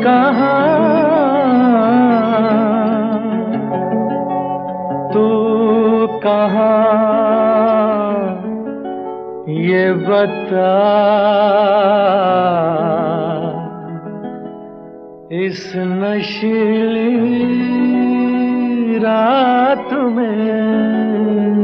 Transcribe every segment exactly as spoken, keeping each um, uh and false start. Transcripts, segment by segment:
कहाँ, तू कहाँ, ये बता इस नशीली रात में।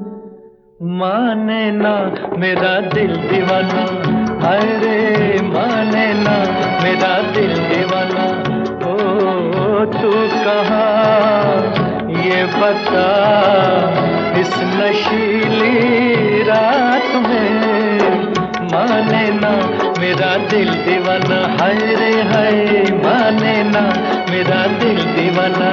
माने ना मेरा दिल दीवाना, हाय रे माने ना मेरा दिल दीवाना। ओ तू कहाँ ये बता इस नशीली रात में। माने ना मेरा दिल दीवाना, हाय रे हाय माने ना मेरा दिल दीवाना।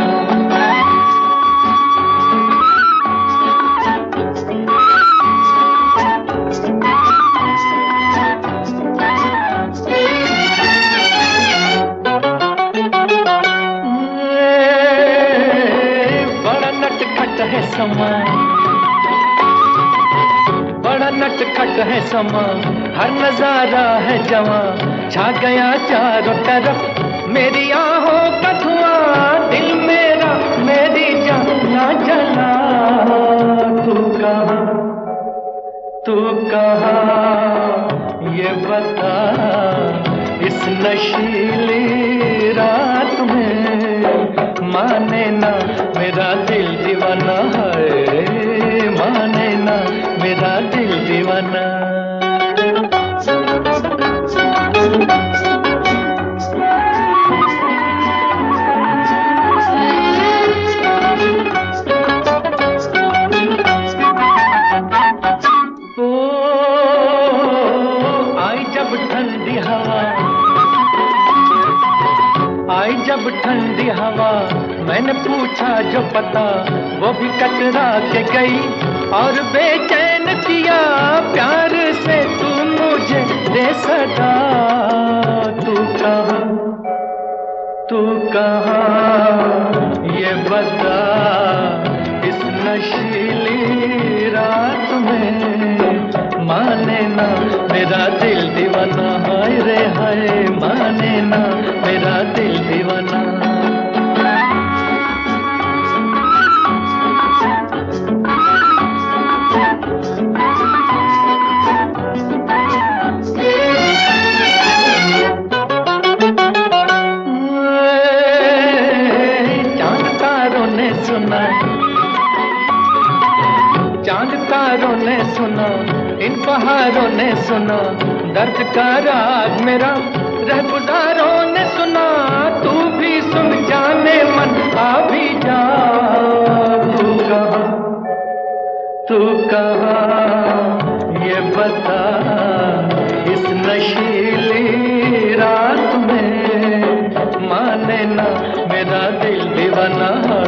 है समा बड़ा नटखट है समा, हर नजारा है जवां, छा गया चारों तरफ मेरी आहों का धुआं। दिल मेरा मेरी जान ना जला। तू कहाँ, तू कहाँ ये बता इस नशीली रात में। माने ना मेरा दिल दीवाना, है माने ना मेरा दिल दीवाना। ओ आई जब ठंडी हवा, आई जब ठंडी हवा, मैंने पूछा जो पता वो भी कतरा के गई और बेचैन किया प्यार से तू मुझे दे सदा। तू कहाँ, तू कहाँ ये बता इस नशीली रात में। माने ना मेरा दिल दीवाना, हाय रे हाय माने ना मेरा दिल दीवाना। चांद तारों ने सुना, चांद तारों ने सुना, इन पहाड़ों ने सुना दर्द का राग मेरा, रहगुजारों ने सुना। तू भी सुन जाने मन आ भी जा। तू कहाँ, तू कहाँ ये बता इस नशीली रात में। माने ना मेरा दिल दीवाना।